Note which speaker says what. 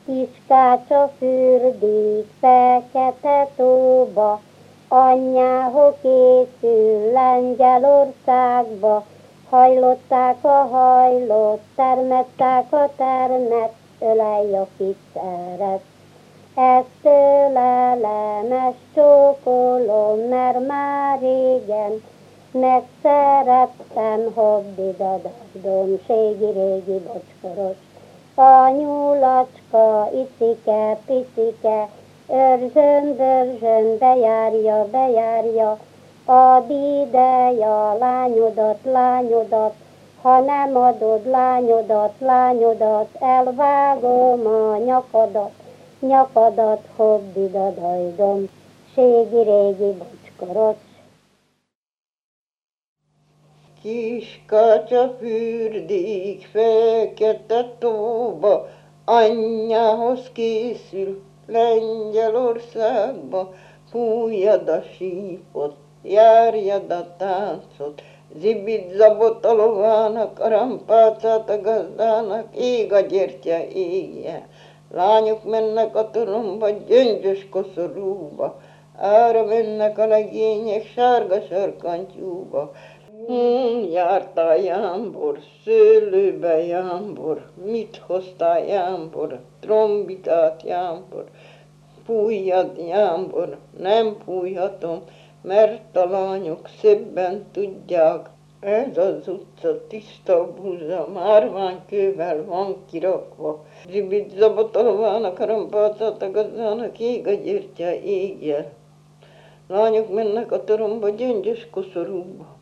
Speaker 1: Kiskácsa fürdik fekete tóba, anyjához készül Lengyelországba. Hajlották a hajlott, termetták a termet, ölelj, akit szeret. Ezt ölelem, ezt csókolom, mert már régen megszerettem, hobbidadadom, régi bocskoros. A nyulacska, icike, picike, őrzsön, bőrzsön, bejárja, add ide a lányodat, ha nem adod lányodat, elvágom a nyakadat, hobbidadajdom, régi bocskoros.
Speaker 2: Kiskácsa fürdik fekete tóba, anyjához készül Lengyelországba. Fújjad a sípot, járjad a táncot, zibit-zabot a lovának, a rampácát a gazdának, ég a gyertye, égje. Lányok mennek a toromba, gyöngyös koszorúba, ára mennek a legények sárga sarkantyúba. Jártál jámbor, szőlőbe jámbor, mit hoztál jámbor, trombitát jámbor, fújjad jámbor, nem fújhatom, mert a lányok szebben tudják, ez az utca tiszta búza, márványkővel van kirakva. Zsibit-zabot a lovának, a rampácát a gazdának, ég a gyertye, égje. Lányok mennek a toromba, gyöngyös koszorúba,